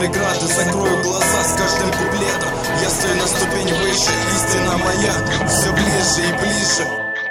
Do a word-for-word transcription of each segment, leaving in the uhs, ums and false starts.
преграды, закрою глаза с каждым куплетом. Я стою на ступень выше, истина моя все ближе и ближе.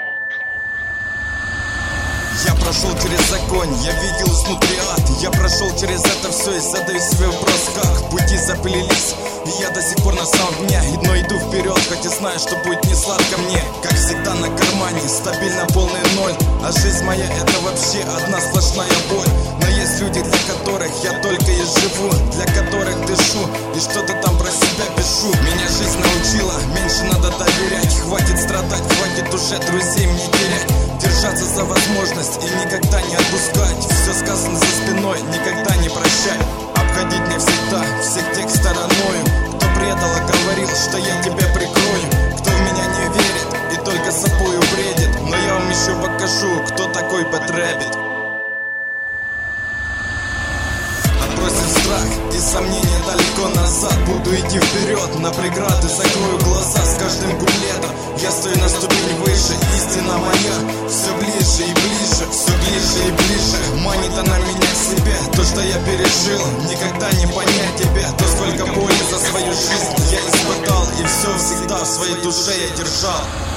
Я прошел через огонь, я видел изнутри ад. Я прошел через это все и задаю себе вопрос, как пути заплелись. И я до сих пор на самом дне, но иду вперед, хоть и знаю, что будет не сладко мне. Как всегда на кармане, стабильно полный ноль. А жизнь моя это вообще одна сплошная боль. Но есть люди, для которых я только и живу, для которых дышу и что-то там про себя пишу. Меня жизнь научила, меньше надо доверять. Хватит страдать, хватит уже друзей мне терять. Держаться за возможность и никогда не отпускать. Все сказано за спиной, никогда не прощай. Обходить мне всегда, всех тех стороною, кто предал и говорил, что я тебя прикрою. Кто в меня не верит и только собою бредит. Но я вам еще покажу, кто такой бэд-рэббит. Отбросив страх и сомнения далеко назад, буду идти вперед, на преграды закрою глаза с каждым куплетом. Я стою на ступень выше, истина моя все ближе и ближе, все ближе и ближе. Манит она меня к себе, то, что я пережил, никогда не понять тебе. То, сколько боли за свою жизнь я испытал, и все всегда в своей душе я держал.